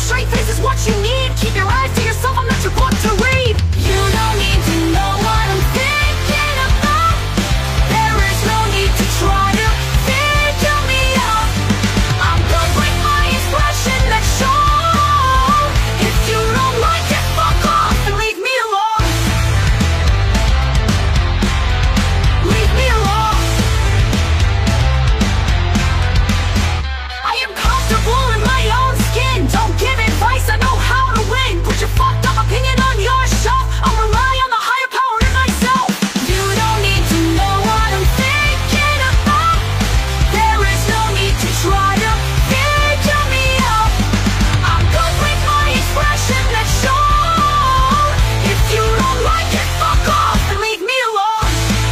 straight face is what you need. Keep your eyes to yourself, I'm not your book to read. You don't need to know what I'm thinking about. There is no need to try to figure me out. I'm good with my expression, let's show. If you don't like it, fuck off and leave me alone. Leave me alone. I am comfortable in my own skin. Don't give advice, I know how to win. Put your fucked up opinion on your shelf. I'll rely on the higher power in myself. You don't need to know what I'm thinking about. There is no need to try to figure me out. I'm good with my expression, let's show. If you don't like it, fuck off and leave me alone.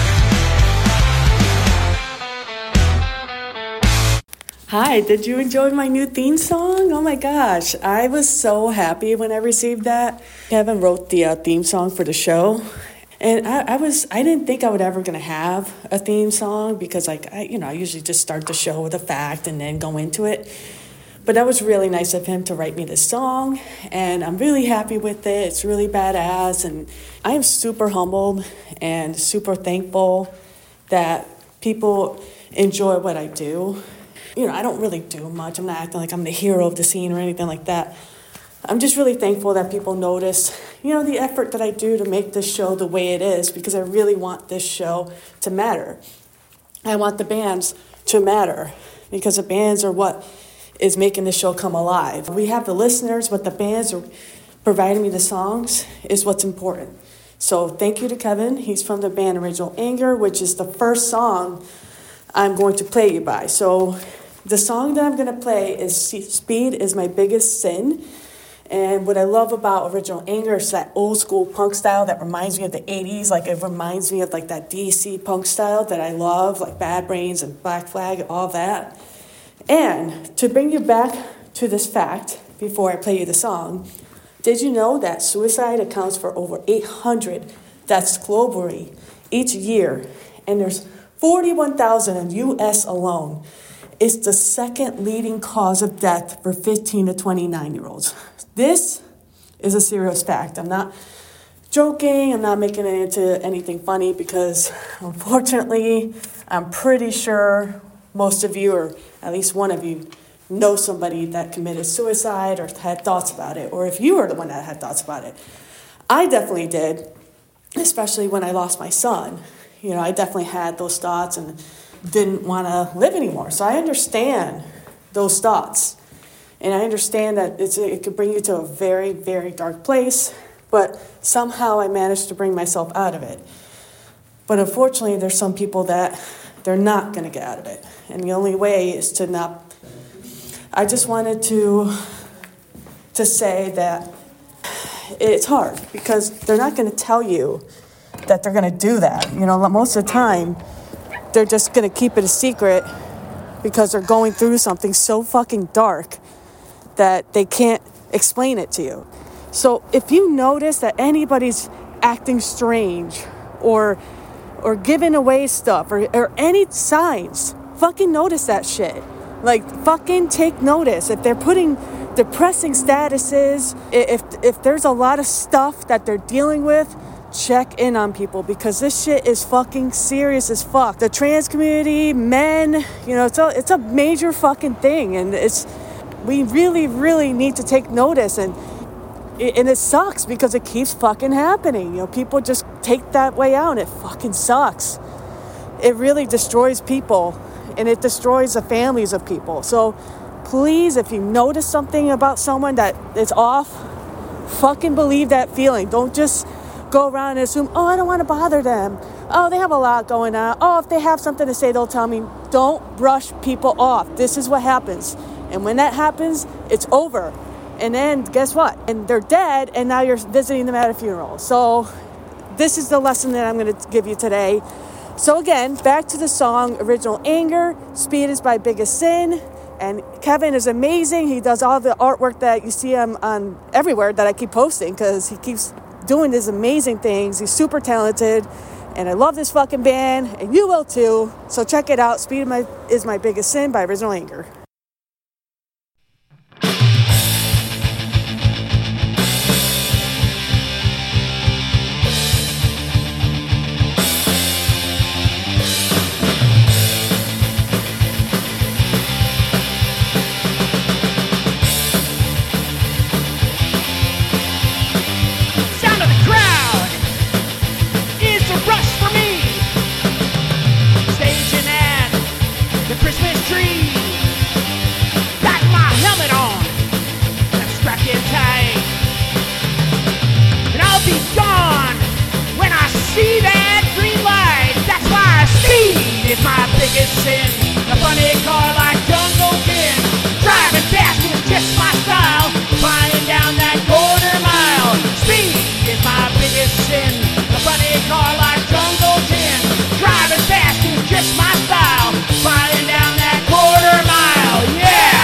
Hi, did you enjoy my new theme song? Oh my gosh, I was so happy when I received that. Kevin wrote the theme song for the show. And I didn't think I would ever gonna have a theme song because I usually just start the show with a fact and then go into it. But that was really nice of him to write me this song, and I'm really happy with it. It's really badass, and I am super humbled and super thankful that people enjoy what I do. I don't really do much. I'm not acting like I'm the hero of the scene or anything like that. I'm just really thankful that people notice, the effort that I do to make this show the way it is, because I really want this show to matter. I want the bands to matter, because the bands are what is making the show come alive. We have the listeners, but the bands are providing me the songs is what's important. So thank you to Kevin. He's from the band Original Anger, which is the first song I'm going to play you by. So the song that I'm going to play is Speed is My Biggest Sin. And what I love about Original Anger is that old school punk style that reminds me of the 80s. Like, it reminds me of like that DC punk style that I love, like Bad Brains and Black Flag, all that. And to bring you back to this fact, before I play you the song, did you know that suicide accounts for over 800 deaths globally each year? And there's 41,000 in the U.S. alone. It's the second leading cause of death for 15 to 29-year-olds. This is a serious fact. I'm not joking. I'm not making it into anything funny because, unfortunately, I'm pretty sure most of you, or at least one of you, know somebody that committed suicide or had thoughts about it, or if you were the one that had thoughts about it. I definitely did, especially when I lost my son. I definitely had those thoughts and didn't want to live anymore. So I understand those thoughts. And I understand that it could bring you to a very, very dark place, but somehow I managed to bring myself out of it. But unfortunately, there's some people that they're not going to get out of it. And the only way is to not. I just wanted to say that it's hard because they're not going to tell you that they're going to do that. Most of the time, they're just going to keep it a secret because they're going through something so fucking dark that they can't explain it to you. So if you notice that anybody's acting strange or giving away stuff or any signs, fucking notice that shit. Like, fucking take notice. If they're putting depressing statuses, if there's a lot of stuff that they're dealing with, check in on people because this shit is fucking serious as fuck. The trans community, men, it's a major fucking thing, and we really, really need to take notice, and it sucks because it keeps fucking happening. People just take that way out, and it fucking sucks. It really destroys people, and it destroys the families of people. So please, if you notice something about someone that is off, fucking believe that feeling. Don't just go around and assume, oh, I don't want to bother them. Oh, they have a lot going on. Oh, if they have something to say, they'll tell me. Don't brush people off. This is what happens. And when that happens, it's over. And then guess what? And they're dead, and now you're visiting them at a funeral. So this is the lesson that I'm going to give you today. So again, back to the song Original Anger. Speed is My Biggest Sin. And Kevin is amazing. He does all the artwork that you see him on everywhere that I keep posting because he keeps doing these amazing things. He's super talented. And I love this fucking band. And you will too. So check it out. Speed is My Biggest Sin by Original Anger. biggest sin. A funny car like Jungle Jim. Driving fast is just my style. Flying down that quarter mile. Speed is my biggest sin. A funny car like Jungle Jim. Driving fast is just my style. Flying down that quarter mile. Yeah!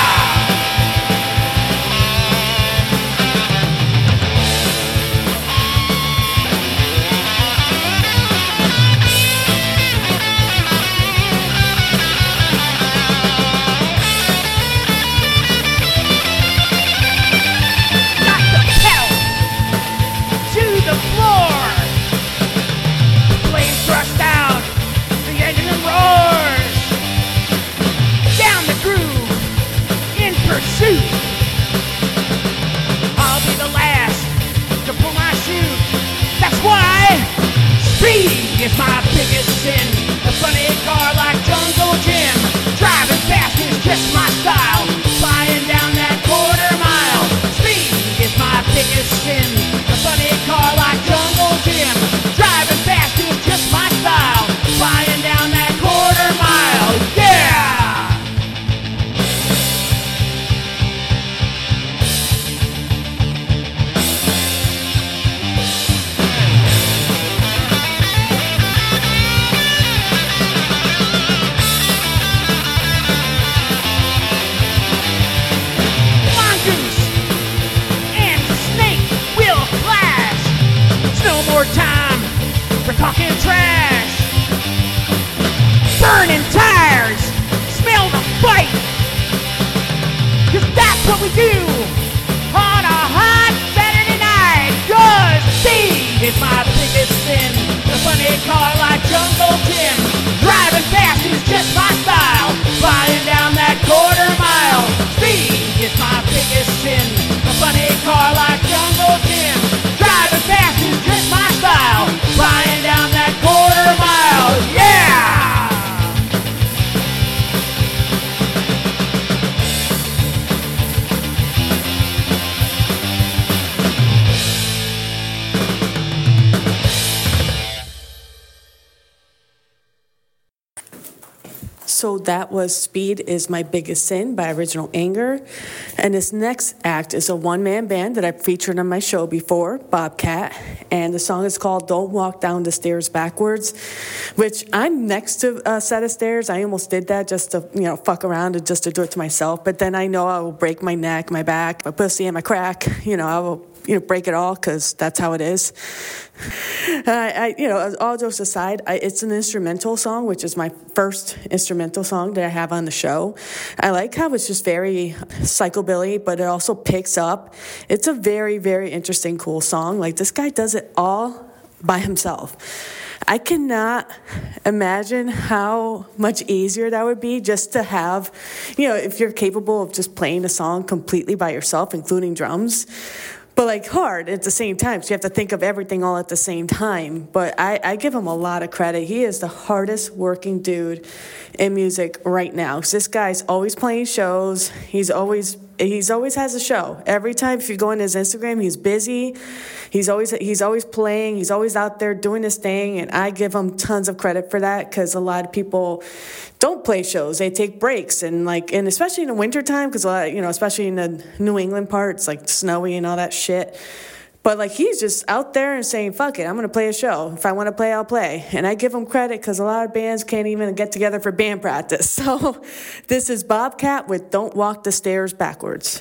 I'll be the last to pull my chute. That's why speed is my biggest sin. A funny car like Jungle Jim. Driving fast is just my style. Flying down that quarter mile. Speed is my biggest sin. A funny car like Jungle Jim. Driving fast is just my style. Flying down that quarter mile. Yeah! Time for talking trash. Burning tires, smell the fight. 'Cause that's what we do on a hot Saturday night. 'Cause speed is my biggest sin. A funny car like Jungle Jim. Driving fast is just my style. Flying down that quarter mile. Speed is my biggest sin. A funny car like Jungle Jim. Driving fast is just my style. Flying down that quarter mile. Yeah! So that was Speed is My Biggest Sin by Original Anger. And this next act is a one-man band that I've featured on my show before, Bobcat. And the song is called Don't Walk Down the Stairs Backwards, which I'm next to a set of stairs. I almost did that just to, fuck around and just to do it to myself. But then I know I will break my neck, my back, my pussy, and my crack. I will break it all because that's how it is. All jokes aside, it's an instrumental song, which is my first instrumental song that I have on the show. I like how it's just very psychobilly, but it also picks up. It's a very, very interesting, cool song. Like, this guy does it all by himself. I cannot imagine how much easier that would be just to have, if you're capable of just playing a song completely by yourself, including drums. But hard at the same time. So you have to think of everything all at the same time. But I give him a lot of credit. He is the hardest working dude in music right now. Because this guy's always playing shows. He's always has a show. Every time if you go on his Instagram, he's busy. He's always playing. He's always out there doing his thing. And I give him tons of credit for that because a lot of people don't play shows. They take breaks. And especially in the wintertime, because especially in the New England parts, snowy and all that shit. But he's just out there and saying, fuck it, I'm going to play a show. If I want to play, I'll play. And I give him credit because a lot of bands can't even get together for band practice. So this is Bobcat with Don't Walk the Stairs Backwards.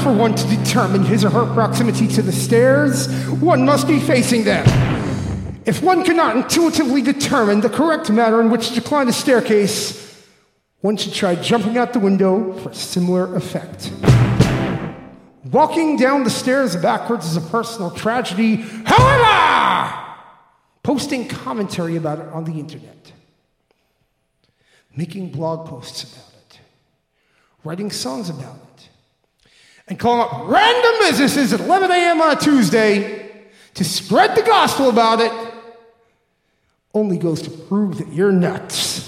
for one to determine his or her proximity to the stairs, one must be facing them. If one cannot intuitively determine the correct manner in which to climb the staircase, one should try jumping out the window for a similar effect. Walking down the stairs backwards is a personal tragedy. However, posting commentary about it on the internet, making blog posts about it, writing songs about it, and calling up random businesses at 11 a.m. on a Tuesday to spread the gospel about it only goes to prove that you're nuts.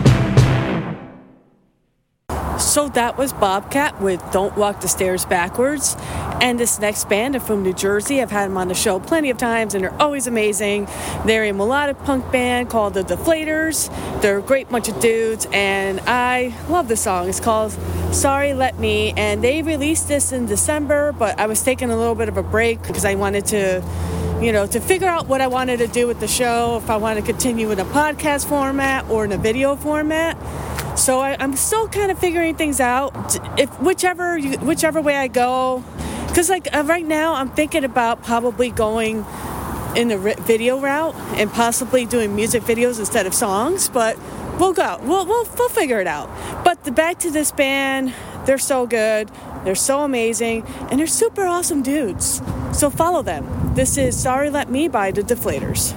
So that was Bobcat with Don't Walk the Stairs Backwards. And this next band are from New Jersey. I've had them on the show plenty of times, and they're always amazing. They're a melodic punk band called the Deflators. They're a great bunch of dudes, and I love the song. It's called Sorry Let Me, and they released this in December, but I was taking a little bit of a break because I wanted to figure out what I wanted to do with the show, if I want to continue in a podcast format or in a video format. So I'm still kind of figuring things out, if whichever way I go. Because right now I'm thinking about probably going in the video route and possibly doing music videos instead of songs, but we'll go. We'll figure it out. But back to this band, they're so good, they're so amazing, and they're super awesome dudes. So follow them. This is Sorry Let Me by the Deflators.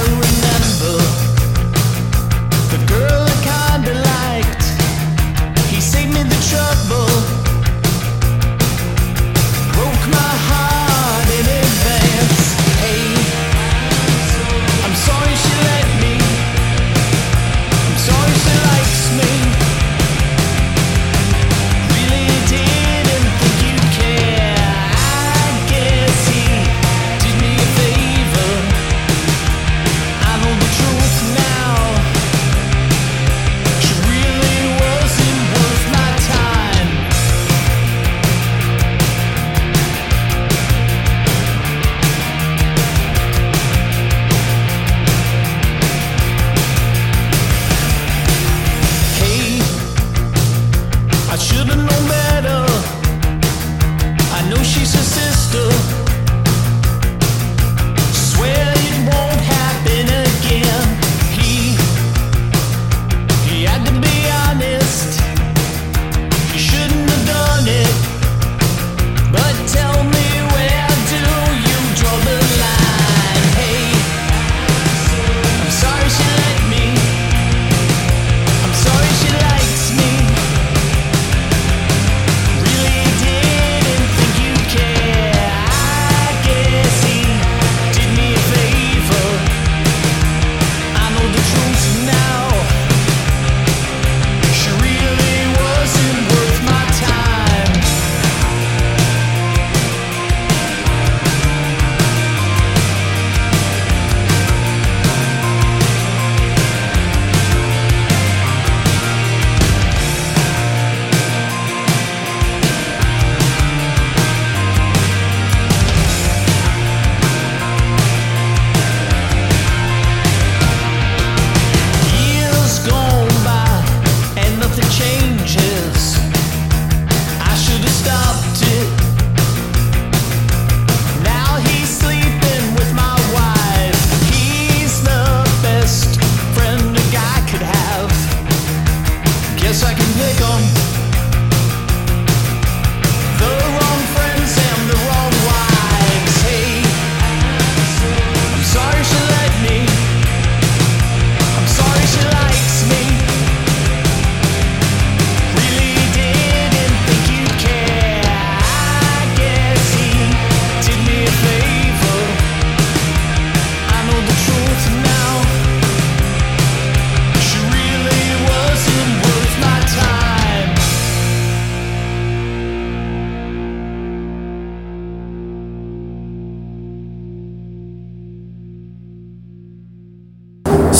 The girl I kinda liked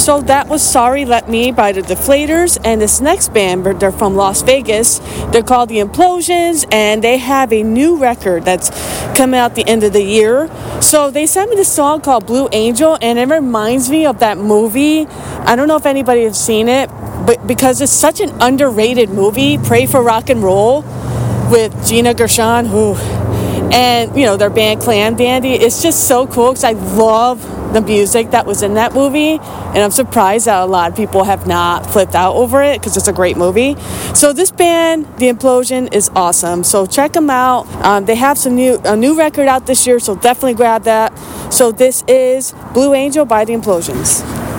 So that was Sorry Let Me by the Deflators, and this next band, they're from Las Vegas. They're called The Implosions, and they have a new record that's coming out the end of the year. So they sent me this song called Blue Angel, and it reminds me of that movie. I don't know if anybody has seen it, but because it's such an underrated movie, Pray for Rock and Roll, with Gina Gershon, and their band Clan Dandy. It's just so cool because I love the music that was in that movie, and I'm surprised that a lot of people have not flipped out over it because it's a great movie. So this band, The Implosion, is awesome. So check them out. They have a new record out this year, so definitely grab that. So this is Blue Angel by The Implosions.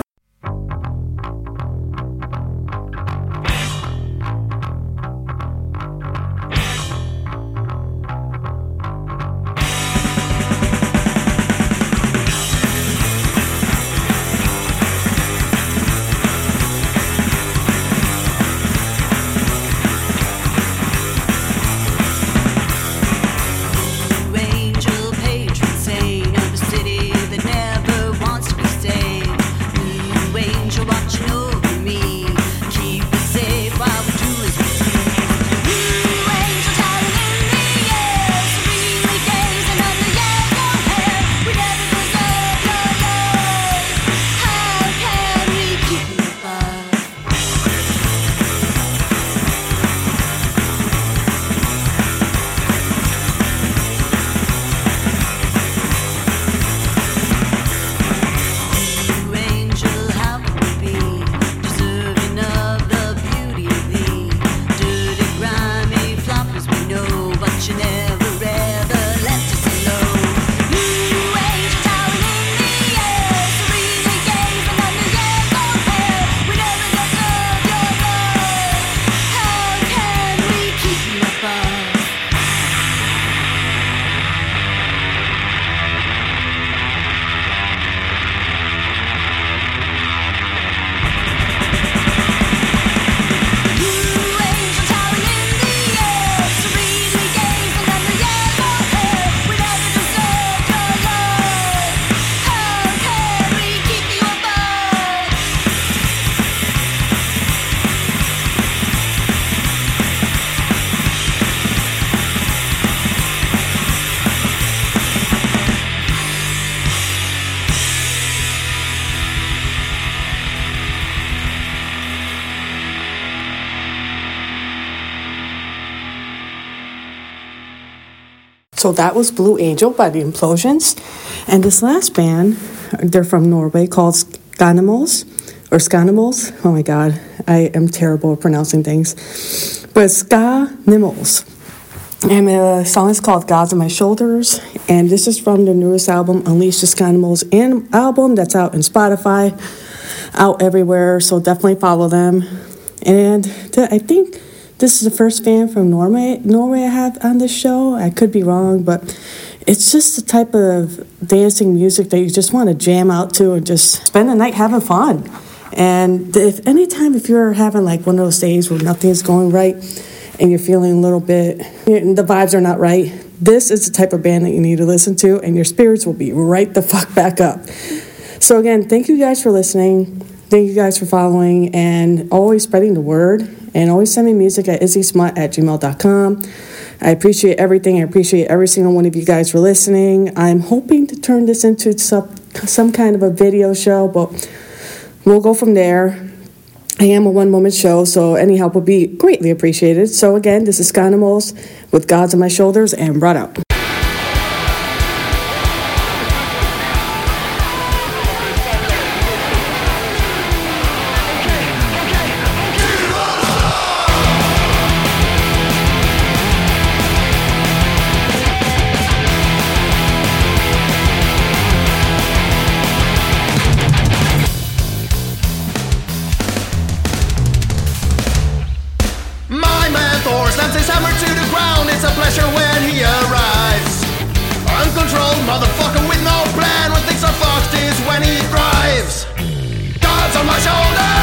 So that was Blue Angel by The Implosions. And this last band, they're from Norway, called Skanimals. Oh my God, I am terrible at pronouncing things. But Skanimals. And the song is called Gods on My Shoulders. And this is from the newest album, Unleash the Skanimals, an album that's out in Spotify, out everywhere. So definitely follow them. And I think this is the first band from Norway I have on this show. I could be wrong, but it's just the type of dancing music that you just want to jam out to and just spend the night having fun. And if you're having like one of those days where nothing's going right and you're feeling a little bit, the vibes are not right, this is the type of band that you need to listen to, and your spirits will be right the fuck back up. So again, thank you guys for listening. Thank you guys for following and always spreading the word. And always send me music at izzysmut@gmail.com. I appreciate everything. I appreciate every single one of you guys for listening. I'm hoping to turn this into some kind of a video show, but we'll go from there. I am a one-woman show, so any help would be greatly appreciated. So again, this is Skanimals with Gods on My Shoulders, and brought out. Motherfucker with no plan when things are fucked is when he thrives. Gods on my shoulders.